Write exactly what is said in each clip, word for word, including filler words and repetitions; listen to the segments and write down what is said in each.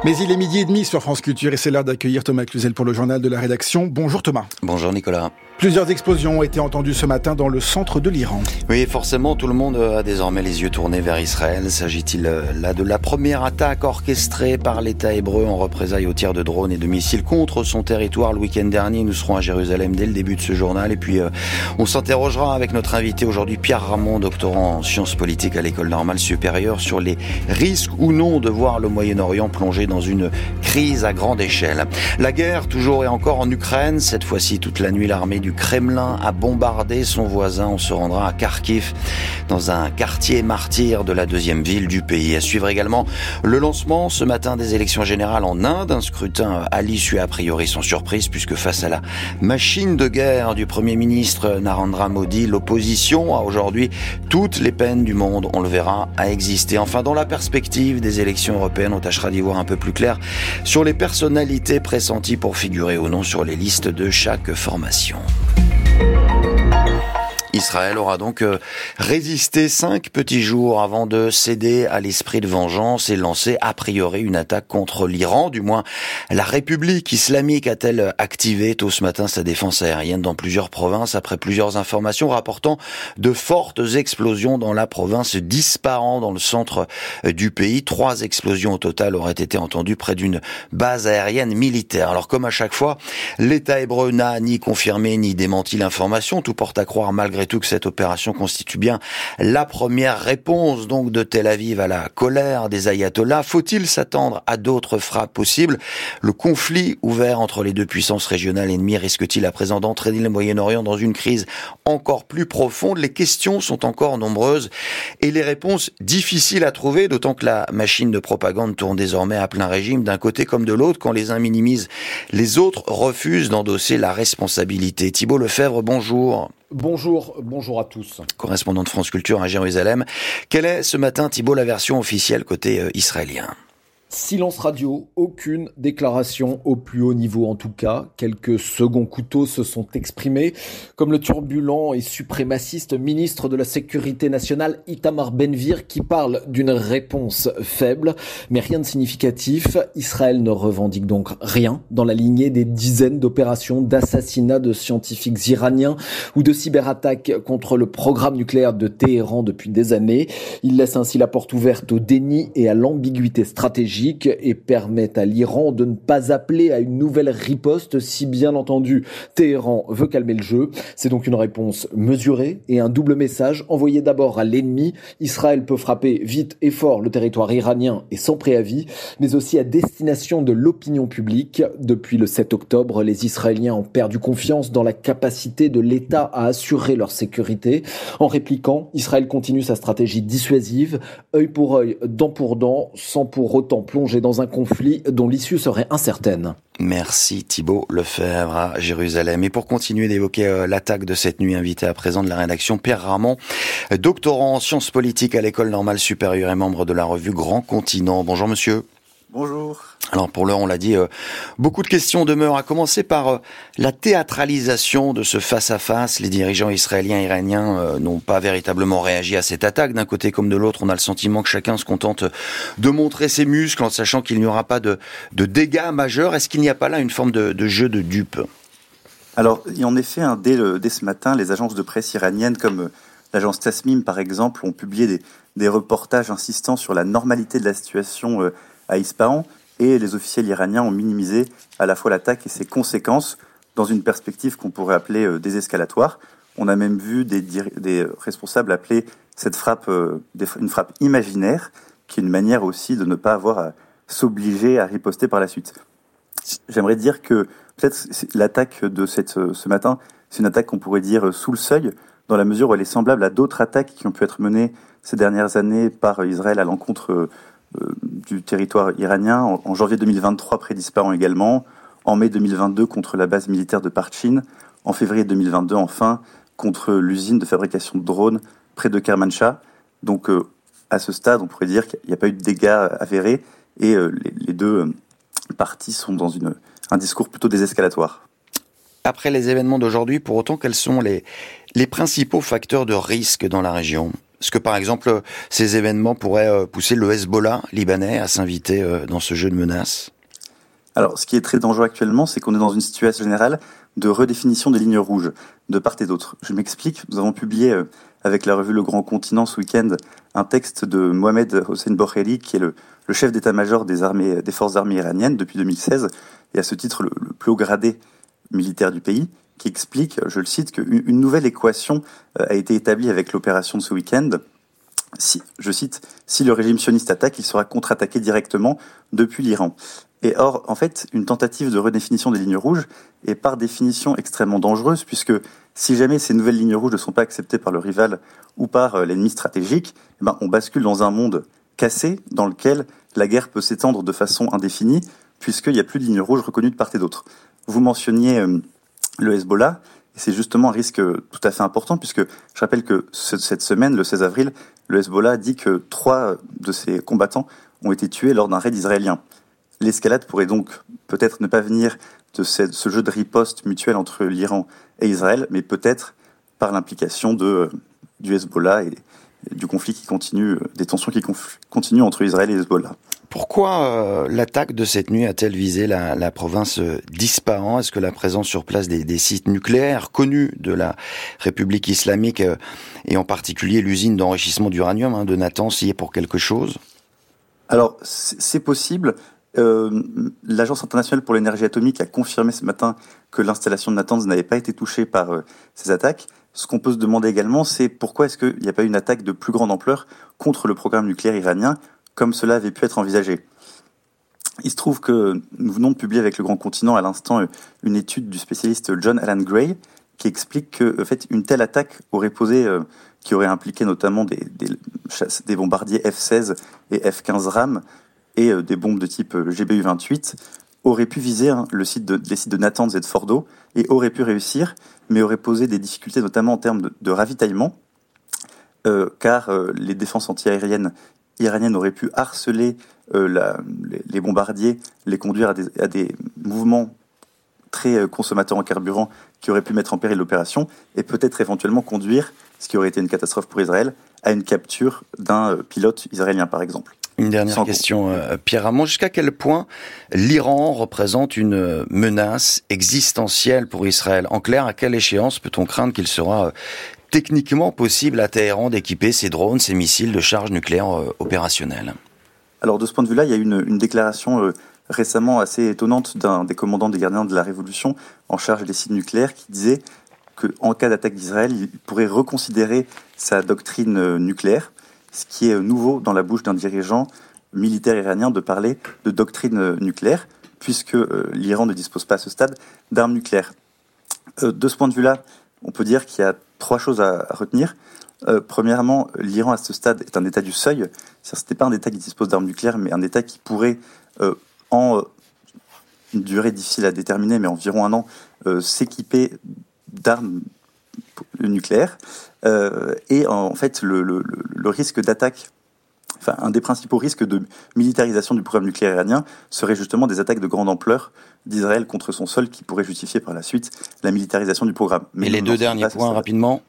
Mais il est midi et demi sur France Culture et c'est l'heure d'accueillir Thomas Cluzel pour le journal de la rédaction. Bonjour Thomas. Bonjour Nicolas. Plusieurs explosions ont été entendues ce matin dans le centre de l'Iran. Oui, forcément, tout le monde a désormais les yeux tournés vers Israël. S'agit-il là de la première attaque orchestrée par l'État hébreu en représailles aux tirs de drones et de missiles contre son territoire le week-end dernier? Nous serons à Jérusalem dès le début de ce journal. Et puis, euh, on s'interrogera avec notre invité aujourd'hui, Pierre Ramond, doctorant en sciences politiques à l'École normale supérieure, sur les risques ou non de voir le Moyen-Orient plongé dans une crise à grande échelle. La guerre, toujours et encore en Ukraine. Cette fois-ci, toute la nuit, l'armée du Kremlin a bombardé son voisin. On se rendra à Kharkiv, dans un quartier martyr de la deuxième ville du pays. À suivre également le lancement ce matin des élections générales en Inde. Un scrutin à l'issue a priori sans surprise, puisque face à la machine de guerre du Premier ministre Narendra Modi, l'opposition a aujourd'hui toutes les peines du monde, on le verra, à exister. Enfin, dans la perspective des élections européennes, on tâchera d'y voir un peu plus clair sur les personnalités pressenties pour figurer ou non sur les listes de chaque formation. Israël aura donc résisté cinq petits jours avant de céder à l'esprit de vengeance et lancer a priori une attaque contre l'Iran. Du moins, la République islamique a-t-elle activé tôt ce matin sa défense aérienne dans plusieurs provinces après plusieurs informations rapportant de fortes explosions dans la province d'Ispahan, dans le centre du pays. Trois explosions au total auraient été entendues près d'une base aérienne militaire. Alors comme à chaque fois, l'État hébreu n'a ni confirmé ni démenti l'information. Tout porte à croire malgré tout que cette opération constitue bien la première réponse donc de Tel Aviv à la colère des ayatollahs. Faut-il s'attendre à d'autres frappes possibles? Le conflit ouvert entre les deux puissances régionales ennemies risque-t-il à présent d'entraîner le Moyen-Orient dans une crise encore plus profonde? Les questions sont encore nombreuses et les réponses difficiles à trouver, d'autant que la machine de propagande tourne désormais à plein régime d'un côté comme de l'autre. Quand les uns minimisent, les autres refusent d'endosser la responsabilité. Thibault Lefebvre, bonjour. Bonjour, bonjour à tous. Correspondant de France Culture à Jérusalem. Quelle est ce matin, Thibault, la version officielle côté euh, israélien ? Silence radio, aucune déclaration au plus haut niveau en tout cas. Quelques seconds couteaux se sont exprimés, comme le turbulent et suprémaciste ministre de la Sécurité nationale Itamar Ben-Gvir qui parle d'une réponse faible, mais rien de significatif. Israël ne revendique donc rien dans la lignée des dizaines d'opérations d'assassinat de scientifiques iraniens ou de cyberattaques contre le programme nucléaire de Téhéran depuis des années. Il laisse ainsi la porte ouverte au déni et à l'ambiguïté stratégique et permettent à l'Iran de ne pas appeler à une nouvelle riposte si bien entendu Téhéran veut calmer le jeu. C'est donc une réponse mesurée et un double message envoyé d'abord à l'ennemi. Israël peut frapper vite et fort le territoire iranien et sans préavis, mais aussi à destination de l'opinion publique. Depuis le sept octobre, les Israéliens ont perdu confiance dans la capacité de l'État à assurer leur sécurité. En répliquant, Israël continue sa stratégie dissuasive, œil pour œil, dent pour dent, sans pour autant plonger dans un conflit dont l'issue serait incertaine. Merci Thibault Lefebvre à Jérusalem. Et pour continuer d'évoquer euh, l'attaque de cette nuit, invité à présent de la rédaction, Pierre Ramond, doctorant en sciences politiques à l'École normale supérieure et membre de la revue Grand Continent. Bonjour monsieur. Bonjour. Alors pour l'heure, on l'a dit, euh, beaucoup de questions demeurent, à commencer par euh, la théâtralisation de ce face-à-face. Les dirigeants israéliens et iraniens euh, n'ont pas véritablement réagi à cette attaque. D'un côté comme de l'autre, on a le sentiment que chacun se contente de montrer ses muscles en sachant qu'il n'y aura pas de, de dégâts majeurs. Est-ce qu'il n'y a pas là une forme de, de jeu de dupe? Alors, en effet, hein, dès, le, dès ce matin, les agences de presse iraniennes comme euh, l'agence Tasnim, par exemple, ont publié des, des reportages insistant sur la normalité de la situation euh, à Ispahan. Et les officiels iraniens ont minimisé à la fois l'attaque et ses conséquences dans une perspective qu'on pourrait appeler euh, désescalatoire. On a même vu des, des responsables appeler cette frappe euh, une frappe imaginaire, qui est une manière aussi de ne pas avoir à s'obliger à riposter par la suite. J'aimerais dire que peut-être l'attaque de cette, ce matin, c'est une attaque qu'on pourrait dire sous le seuil, dans la mesure où elle est semblable à d'autres attaques qui ont pu être menées ces dernières années par Israël à l'encontre euh, du territoire iranien, en, en janvier deux mille vingt-trois près d'Ispahan également, en mai deux mille vingt-deux contre la base militaire de Parchin, en février deux mille vingt-deux enfin contre l'usine de fabrication de drones près de Kermanshah. Donc euh, à ce stade, on pourrait dire qu'il n'y a pas eu de dégâts avérés et euh, les, les deux euh, parties sont dans une, un discours plutôt désescalatoire. Après les événements d'aujourd'hui, pour autant, quels sont les, les principaux facteurs de risque dans la région ? Est-ce que, par exemple, ces événements pourraient pousser le Hezbollah libanais à s'inviter dans ce jeu de menaces ? Alors, ce qui est très dangereux actuellement, c'est qu'on est dans une situation générale de redéfinition des lignes rouges, de part et d'autre. Je m'explique, nous avons publié euh, avec la revue Le Grand Continent ce week-end un texte de Mohamed Hossein Bogheri, qui est le, le chef d'état-major des, armées, des forces armées iraniennes depuis deux mille seize, et à ce titre le, le plus haut gradé militaire du pays, qui explique, je le cite, qu'une une nouvelle équation euh, a été établie avec l'opération de ce week-end. Si, je cite, « Si le régime sioniste attaque, il sera contre-attaqué directement depuis l'Iran ». Et or, en fait, une tentative de redéfinition des lignes rouges est par définition extrêmement dangereuse, puisque si jamais ces nouvelles lignes rouges ne sont pas acceptées par le rival ou par l'ennemi stratégique, eh ben, on bascule dans un monde cassé dans lequel la guerre peut s'étendre de façon indéfinie, puisqu'il n'y a plus de lignes rouges reconnues de part et d'autre. Vous mentionniez euh, le Hezbollah, et c'est justement un risque tout à fait important, puisque je rappelle que ce, cette semaine, le seize avril, le Hezbollah dit que trois de ses combattants ont été tués lors d'un raid israélien. L'escalade pourrait donc peut-être ne pas venir de ce, ce jeu de riposte mutuel entre l'Iran et Israël, mais peut-être par l'implication de, du Hezbollah et, et du conflit qui continue, des tensions qui conf, continuent entre Israël et Hezbollah. Pourquoi euh, l'attaque de cette nuit a-t-elle visé la, la province d'Ispahan ? Est-ce que la présence sur place des, des sites nucléaires connus de la République islamique euh, et en particulier l'usine d'enrichissement d'uranium hein, de Natanz y est pour quelque chose ? Alors, c'est, c'est possible. Euh, L'Agence internationale pour l'énergie atomique a confirmé ce matin que l'installation de Natanz n'avait pas été touchée par euh, ces attaques. Ce qu'on peut se demander également, c'est pourquoi est-ce qu'il n'y a pas eu une attaque de plus grande ampleur contre le programme nucléaire iranien, comme cela avait pu être envisagé. Il se trouve que nous venons de publier avec Le Grand Continent à l'instant une étude du spécialiste John Alan Gray qui explique que en fait, une telle attaque aurait posé, euh, qui aurait impliqué notamment des, des, des bombardiers F seize et F quinze RAM, et des bombes de type G B U vingt-huit, auraient pu viser hein, le site de, les sites de Natanz et de Fordo, et auraient pu réussir, mais auraient posé des difficultés notamment en termes de, de ravitaillement, euh, car euh, les défenses antiaériennes iraniennes auraient pu harceler euh, la, les, les bombardiers, les conduire à des, à des mouvements très euh, consommateurs en carburant qui auraient pu mettre en péril l'opération, et peut-être éventuellement conduire, ce qui aurait été une catastrophe pour Israël, à une capture d'un euh, pilote israélien par exemple. Une dernière Sans question, euh, Pierre Ramon. Jusqu'à quel point l'Iran représente une menace existentielle pour Israël ? En clair, à quelle échéance peut-on craindre qu'il sera euh, techniquement possible à Téhéran d'équiper ses drones, ses missiles de charge nucléaire euh, opérationnels ? Alors de ce point de vue-là, il y a une, une déclaration euh, récemment assez étonnante d'un des commandants des gardiens de la Révolution en charge des sites nucléaires qui disait qu'en cas d'attaque d'Israël, il pourrait reconsidérer sa doctrine euh, nucléaire. Ce qui est nouveau dans la bouche d'un dirigeant militaire iranien de parler de doctrine nucléaire, puisque euh, l'Iran ne dispose pas à ce stade d'armes nucléaires. Euh, de ce point de vue-là, on peut dire qu'il y a trois choses à, à retenir. Euh, premièrement, l'Iran à ce stade est un État du seuil. C'est-à-dire, ce n'est pas un État qui dispose d'armes nucléaires, mais un État qui pourrait, euh, en euh, une durée difficile à déterminer, mais environ un an, euh, s'équiper d'armes nucléaire euh, et en fait le, le, le risque d'attaque, enfin un des principaux risques de militarisation du programme nucléaire iranien serait justement des attaques de grande ampleur d'Israël contre son sol qui pourraient justifier par la suite la militarisation du programme. Mais et les deux derniers points rapidement.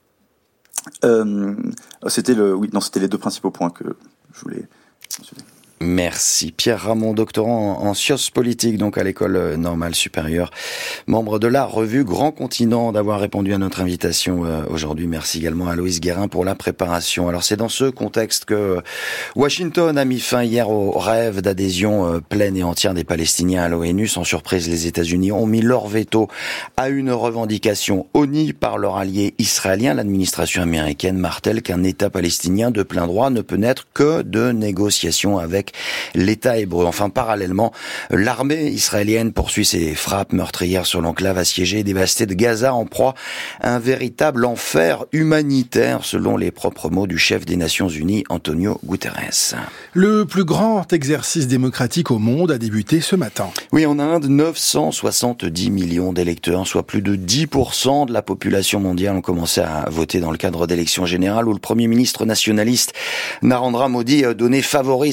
Euh, c'était le, oui, non, c'était les deux principaux points que je voulais mentionner. Merci. Pierre Ramon, doctorant en sciences politiques, donc à l'école normale supérieure, membre de la revue Grand Continent, d'avoir répondu à notre invitation aujourd'hui. Merci également à Loïs Guérin pour la préparation. Alors c'est dans ce contexte que Washington a mis fin hier au rêve d'adhésion pleine et entière des Palestiniens à l'ONU. Sans surprise, les États-Unis ont mis leur veto à une revendication honnie par leur allié israélien. L'administration américaine martèle qu'un État palestinien de plein droit ne peut naître que de négociations avec l'État hébreu. Enfin, parallèlement, l'armée israélienne poursuit ses frappes meurtrières sur l'enclave assiégée et dévastée de Gaza, en proie à un véritable enfer humanitaire, selon les propres mots du chef des Nations Unies, Antonio Guterres. Le plus grand exercice démocratique au monde a débuté ce matin. Oui, en Inde, neuf cent soixante-dix millions d'électeurs, soit plus de dix pour cent de la population mondiale, ont commencé à voter dans le cadre d'élections générales où le Premier ministre nationaliste Narendra Modi, donné favori, semble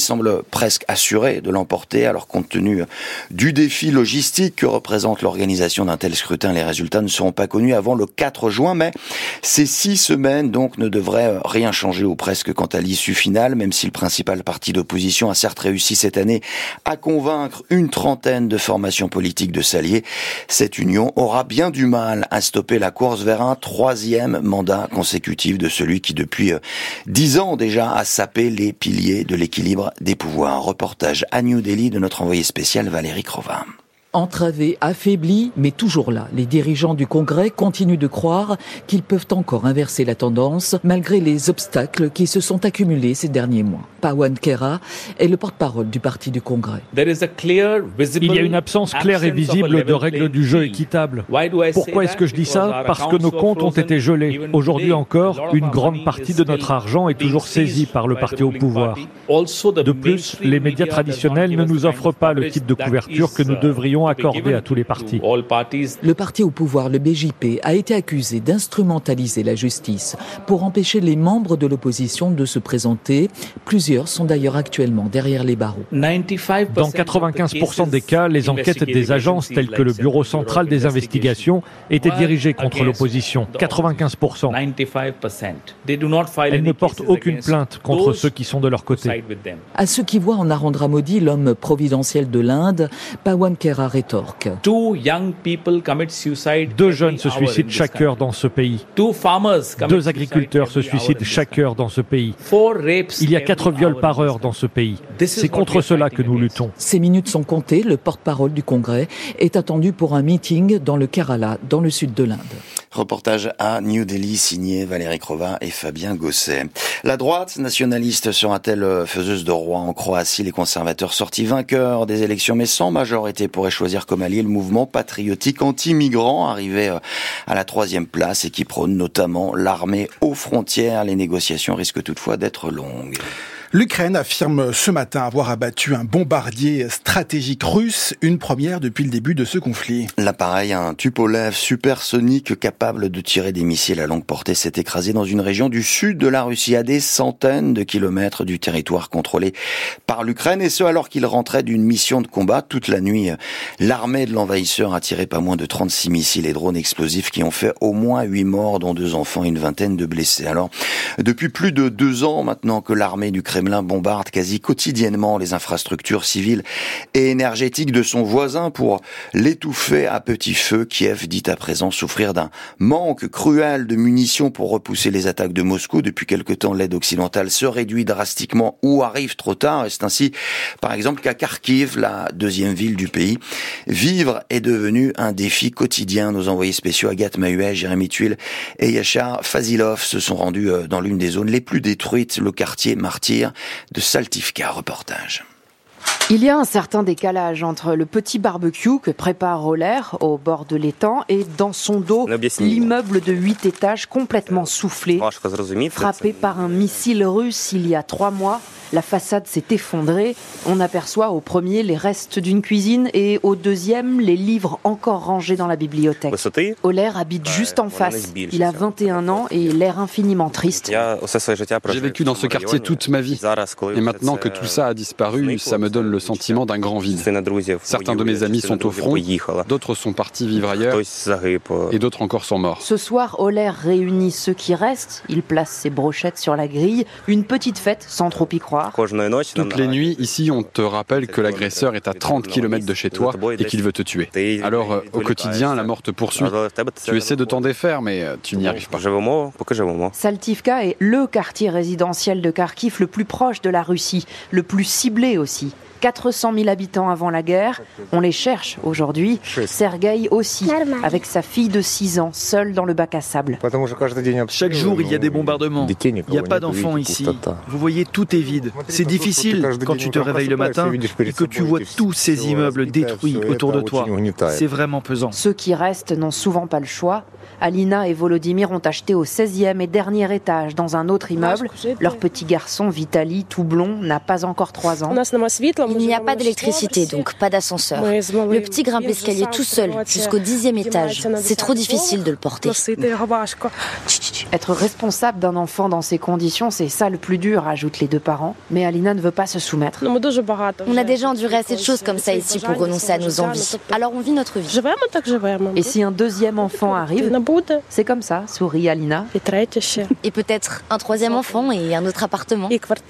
presque assurés de l'emporter. Alors compte tenu du défi logistique que représente l'organisation d'un tel scrutin, les résultats ne seront pas connus avant le quatre juin, mais ces six semaines donc ne devraient rien changer ou presque quant à l'issue finale, même si le principal parti d'opposition a certes réussi cette année à convaincre une trentaine de formations politiques de s'allier. Cette union aura bien du mal à stopper la course vers un troisième mandat consécutif de celui qui depuis dix ans déjà a sapé les piliers de l'équilibre des pouvoirs. Reportage à New Delhi de notre envoyé spécial Valérie Crova. Entravés, affaiblis, mais toujours là, les dirigeants du Congrès continuent de croire qu'ils peuvent encore inverser la tendance malgré les obstacles qui se sont accumulés ces derniers mois. Pawan Khera est le porte-parole du parti du Congrès. Il y a une absence claire et visible de règles du jeu équitable. Pourquoi est-ce que je dis ça ? Parce que nos comptes ont été gelés. Aujourd'hui encore, une grande partie de notre argent est toujours saisie par le parti au pouvoir. De plus, les médias traditionnels ne nous offrent pas le type de couverture que nous devrions accordé à tous les partis. Le parti au pouvoir, le B J P, a été accusé d'instrumentaliser la justice pour empêcher les membres de l'opposition de se présenter. Plusieurs sont d'ailleurs actuellement derrière les barreaux. Dans quatre-vingt-quinze pour cent des cas, les enquêtes des agences telles que le Bureau central des investigations étaient dirigées contre l'opposition. quatre-vingt-quinze pour cent. Elles ne portent aucune plainte contre ceux qui sont de leur côté. À ceux qui voient en Narendra Modi l'homme providentiel de l'Inde, Pawan Khera rétorque. Deux jeunes se suicident chaque heure dans ce pays. Deux agriculteurs se suicident chaque heure dans ce pays. Il y a quatre viols par heure dans ce pays. C'est contre cela que nous luttons. Ces minutes sont comptées. Le porte-parole du Congrès est attendu pour un meeting dans le Kerala, dans le sud de l'Inde. Reportage à New Delhi, signé Valérie Crova et Fabien Gosset. La droite nationaliste sera-t-elle faiseuse de roi en Croatie ? Les conservateurs sortis vainqueurs des élections mais sans majorité pourraient choisir comme allié le mouvement patriotique anti-migrant arrivé à la troisième place et qui prône notamment l'armée aux frontières. Les négociations risquent toutefois d'être longues. L'Ukraine affirme ce matin avoir abattu un bombardier stratégique russe, une première depuis le début de ce conflit. L'appareil, un Tupolev supersonique capable de tirer des missiles à longue portée, s'est écrasé dans une région du sud de la Russie, à des centaines de kilomètres du territoire contrôlé par l'Ukraine, et ce alors qu'il rentrait d'une mission de combat. Toute la nuit, l'armée de l'envahisseur a tiré pas moins de trente-six missiles et drones explosifs qui ont fait au moins huit morts, dont deux enfants et une vingtaine de blessés. Alors, depuis plus de deux ans maintenant que l'armée du Kremlin bombarde quasi quotidiennement les infrastructures civiles et énergétiques de son voisin pour l'étouffer à petit feu, Kiev dit à présent souffrir d'un manque cruel de munitions pour repousser les attaques de Moscou. Depuis quelque temps, l'aide occidentale se réduit drastiquement ou arrive trop tard. Et c'est ainsi, par exemple, qu'à Kharkiv, la deuxième ville du pays, vivre est devenu un défi quotidien. Nos envoyés spéciaux Agathe Mahuet, Jérémy Tuile et Yachar Fazilov se sont rendus dans l'une des zones les plus détruites, le quartier Martyr de Saltivka. Reportage. Il y a un certain décalage entre le petit barbecue que prépare Oler au bord de l'étang et dans son dos, l'immeuble de huit étages complètement soufflé, frappé par un missile russe il y a trois mois. La façade s'est effondrée. On aperçoit au premier les restes d'une cuisine et au deuxième les livres encore rangés dans la bibliothèque. Oler habite juste en face. Il a vingt et un ans et l'air infiniment triste. J'ai vécu dans ce quartier toute ma vie. Et maintenant que tout ça a disparu, ça me donne le sentiment d'un grand vide. Certains de mes amis sont au front, d'autres sont partis vivre ailleurs et d'autres encore sont morts. Ce soir, Oler réunit ceux qui restent. Il place ses brochettes sur la grille. Une petite fête sans trop y croire. Toutes les nuits, ici, on te rappelle que l'agresseur est à trente kilomètres de chez toi et qu'il veut te tuer. Alors, au quotidien, la mort te poursuit. Tu essaies de t'en défaire, mais tu n'y arrives pas. Saltivka est le quartier résidentiel de Kharkiv le plus proche de la Russie, le plus ciblé aussi. quatre cent mille habitants avant la guerre, on les cherche aujourd'hui. Sergueï aussi, avec sa fille de six ans, seule dans le bac à sable. Chaque jour, il y a des bombardements. Il n'y a pas d'enfants ici. Vous voyez, tout est vide. C'est difficile quand tu te réveilles le matin et que tu vois tous ces immeubles détruits autour de toi. C'est vraiment pesant. Ceux qui restent n'ont souvent pas le choix. Alina et Volodymyr ont acheté au seizième et dernier étage dans un autre immeuble. Leur petit garçon, Vitali, tout blond, n'a pas encore trois ans. Il n'y a pas d'électricité, donc pas d'ascenseur. Le petit grimpe l'escalier tout seul jusqu'au dixième étage. C'est trop difficile de le porter. Être responsable d'un enfant dans ces conditions, c'est ça le plus dur, ajoutent les deux parents. Mais Alina ne veut pas se soumettre. On a déjà enduré assez de choses comme ça ici pour renoncer à nos envies. Alors on vit notre vie. Et si un deuxième enfant arrive, c'est comme ça, sourit Alina. Et peut-être un troisième enfant et un autre appartement.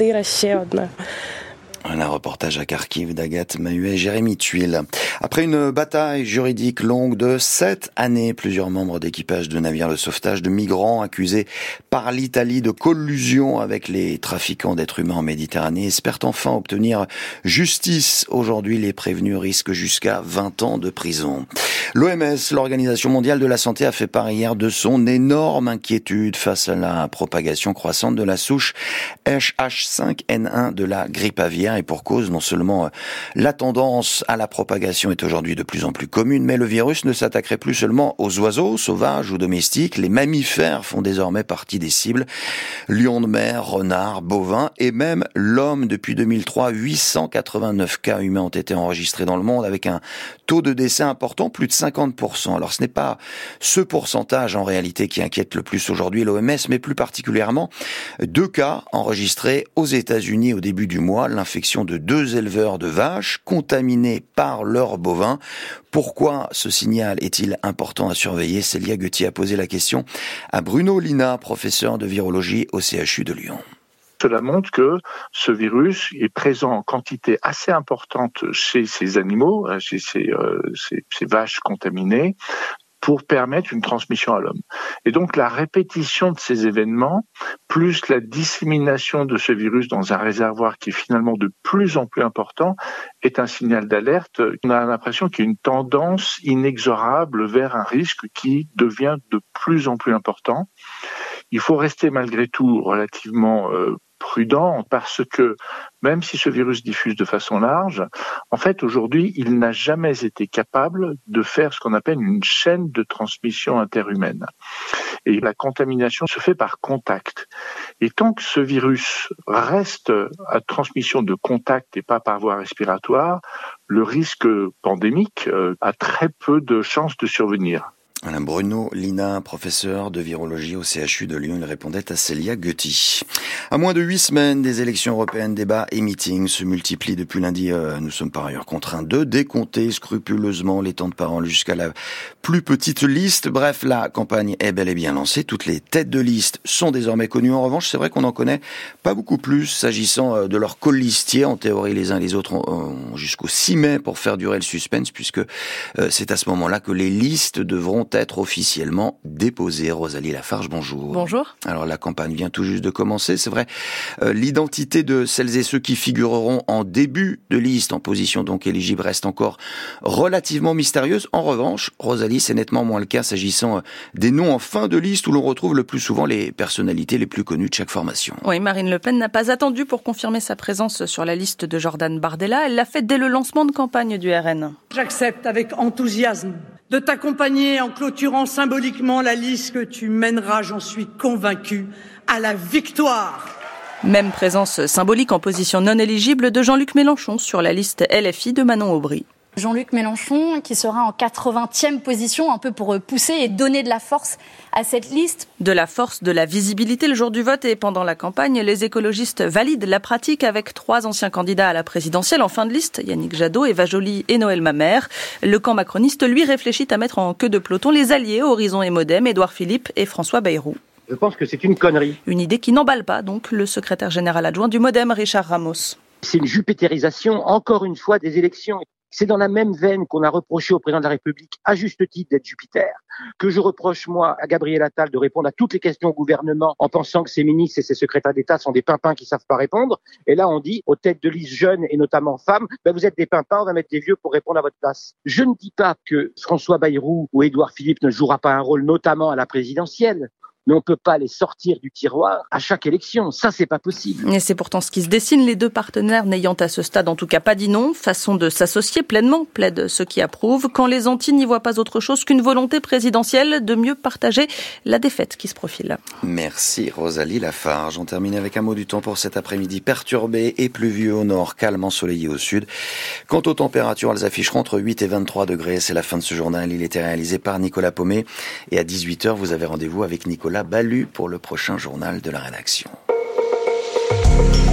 Un reportage à Kharkiv d'Agathe Mahuet et Jérémy Tuile. Après une bataille juridique longue de sept années, plusieurs membres d'équipage de navires de sauvetage de migrants accusés par l'Italie de collusion avec les trafiquants d'êtres humains en Méditerranée espèrent enfin obtenir justice. Aujourd'hui, les prévenus risquent jusqu'à vingt ans de prison. L'O M S, l'Organisation mondiale de la santé, a fait part hier de son énorme inquiétude face à la propagation croissante de la souche H cinq N un de la grippe aviaire. Et pour cause, non seulement la tendance à la propagation est aujourd'hui de plus en plus commune, mais le virus ne s'attaquerait plus seulement aux oiseaux, sauvages ou domestiques. Les mammifères font désormais partie des cibles. Lions de mer, renards, bovins et même l'homme. Depuis deux mille trois, huit cent quatre-vingt-neuf cas humains ont été enregistrés dans le monde avec un taux de décès important, plus de cinquante pour cent. Alors ce n'est pas ce pourcentage en réalité qui inquiète le plus aujourd'hui l'O M S, mais plus particulièrement deux cas enregistrés aux États-Unis au début du mois. L'infection de deux éleveurs de vaches contaminés par leurs bovins. Pourquoi ce signal est-il important à surveiller? Célia Guettier a posé la question à Bruno Lina, professeur de virologie au C H U de Lyon. Cela montre que ce virus est présent en quantité assez importante chez ces animaux, chez ces, euh, ces, ces vaches contaminées, pour permettre une transmission à l'homme. Et donc la répétition de ces événements, plus la dissémination de ce virus dans un réservoir qui est finalement de plus en plus important, est un signal d'alerte. On a l'impression qu'il y a une tendance inexorable vers un risque qui devient de plus en plus important. Il faut rester malgré tout relativement euh, prudent parce que même si ce virus diffuse de façon large, en fait aujourd'hui il n'a jamais été capable de faire ce qu'on appelle une chaîne de transmission interhumaine. Et la contamination se fait par contact. Et tant que ce virus reste à transmission de contact et pas par voie respiratoire, le risque pandémique a très peu de chances de survenir. Alain Bruno Lina, professeur de virologie au C H U de Lyon, il répondait à Célia Guettier. À moins de huit semaines des élections européennes, débats et meetings se multiplient depuis lundi. Euh, nous sommes par ailleurs contraints de décompter scrupuleusement les temps de parole jusqu'à la plus petite liste. Bref, la campagne est bel et bien lancée. Toutes les têtes de liste sont désormais connues. En revanche, c'est vrai qu'on n'en connaît pas beaucoup plus s'agissant de leurs colistiers. En théorie, les uns et les autres ont, ont jusqu'au six mai pour faire durer le suspense, puisque euh, c'est à ce moment-là que les listes devront être officiellement déposée. Rosalie Lafarge, bonjour. Bonjour. Alors la campagne vient tout juste de commencer, c'est vrai. Euh, l'identité de celles et ceux qui figureront en début de liste, en position donc éligible, reste encore relativement mystérieuse. En revanche, Rosalie, c'est nettement moins le cas s'agissant des noms en fin de liste où l'on retrouve le plus souvent les personnalités les plus connues de chaque formation. Oui, Marine Le Pen n'a pas attendu pour confirmer sa présence sur la liste de Jordan Bardella. Elle l'a fait dès le lancement de campagne du R N. J'accepte avec enthousiasme de t'accompagner en clôturant symboliquement la liste que tu mèneras, j'en suis convaincu, à la victoire. Même présence symbolique en position non éligible de Jean-Luc Mélenchon sur la liste L F I de Manon Aubry. Jean-Luc Mélenchon qui sera en quatre-vingtième position, un peu pour pousser et donner de la force à cette liste. De la force, de la visibilité le jour du vote et pendant la campagne, les écologistes valident la pratique avec trois anciens candidats à la présidentielle en fin de liste, Yannick Jadot, Eva Joly et Noël Mamère. Le camp macroniste, lui, réfléchit à mettre en queue de peloton les alliés Horizon et Modem, Édouard Philippe et François Bayrou. Je pense que c'est une connerie. Une idée qui n'emballe pas, donc, le secrétaire général adjoint du Modem, Richard Ramos. C'est une jupétérisation, encore une fois, des élections. C'est dans la même veine qu'on a reproché au président de la République, à juste titre, d'être Jupiter, que je reproche, moi, à Gabriel Attal de répondre à toutes les questions au gouvernement en pensant que ses ministres et ses secrétaires d'État sont des pimpins qui savent pas répondre. Et là, on dit aux têtes de liste jeunes et notamment femmes, ben vous êtes des pimpins, on va mettre des vieux pour répondre à votre place. Je ne dis pas que François Bayrou ou Édouard Philippe ne jouera pas un rôle notamment à la présidentielle. Mais on peut pas les sortir du tiroir à chaque élection. Ça, c'est pas possible. Et c'est pourtant ce qui se dessine, les deux partenaires n'ayant à ce stade en tout cas pas dit non. Façon de s'associer pleinement, plaident ceux qui approuvent, quand les Antilles n'y voient pas autre chose qu'une volonté présidentielle de mieux partager la défaite qui se profile. Merci Rosalie Lafarge. On termine avec un mot du temps pour cet après-midi perturbé et pluvieux au nord, calme ensoleillé au sud. Quant aux températures, elles afficheront entre huit et vingt-trois degrés. C'est la fin de ce journal. Il était réalisé par Nicolas Paumet. Et à dix-huit heures, vous avez rendez-vous avec Nicolas Ballu pour le prochain journal de la rédaction.